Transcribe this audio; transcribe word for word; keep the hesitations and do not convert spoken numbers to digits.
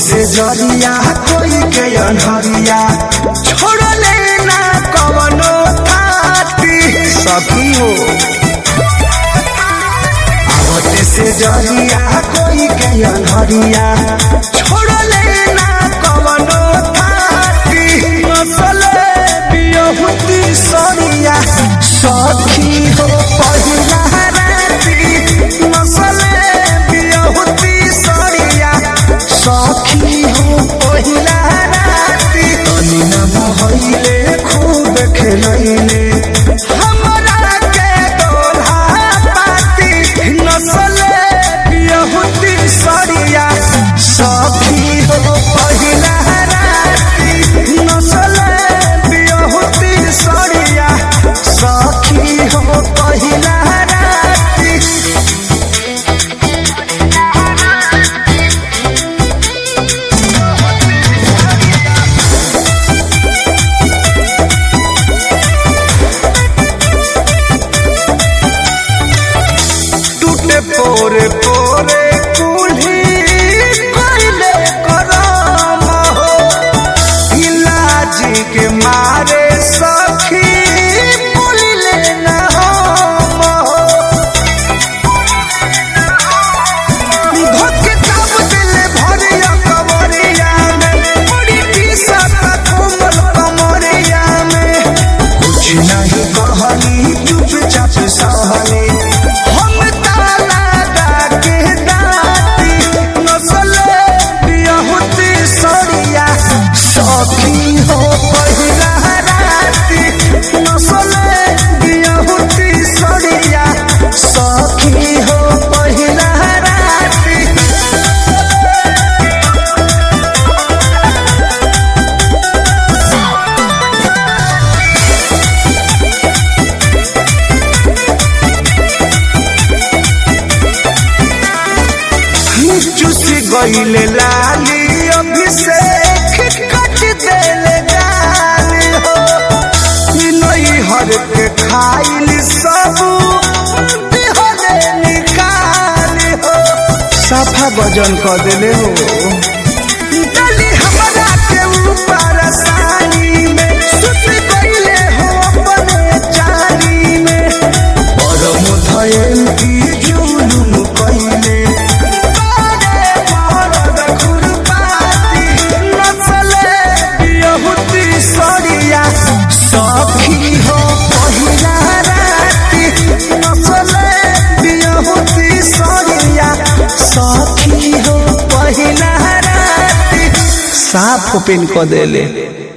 से जरिया कोई के अनहरिया छोड़ लेना कवनो थाती सखी हो। आवते से जरिया कोई के अनहरिया छोड़ लेना कवनो थाती नसले बियहुती सरिया सखी हो पहिला राती नसले बियहुती सरिया सखी हो पहिला राती तनी न मोहइले खूब खेलैले हमरा के दोल्हा पाती नसले बियहुती सरिया सखी हो पहिला राती नसले बियहुती सरिया सखी हो पहिला राती। पोरे पोरे कुल्ही कोइले करम हो इलाजी के मारे सखी बोलिले न हम हो धोके दाब दिले भरिया कमरिया में बड़ी टीसत कोमल कमरिया में कुछ नहीं कहली चुपचाप सहली सखी हो पहिला राती नसले बियहुती सरिया सखी हो पहिला राती। चुसी गइले लाली अभिषेक कट देले गाली हो नई हर के खाइल सब दिहले निकाली हो साफा वजन कर देले हो डली हमरा के ऊपर सानी में सुत गइले हो अपने चाली में और मुधयन की जुलुम कइले सखी हो पहिला राती नसले बियहुती सरिया सखी हो पहिला राती साफ ओपन कर देले।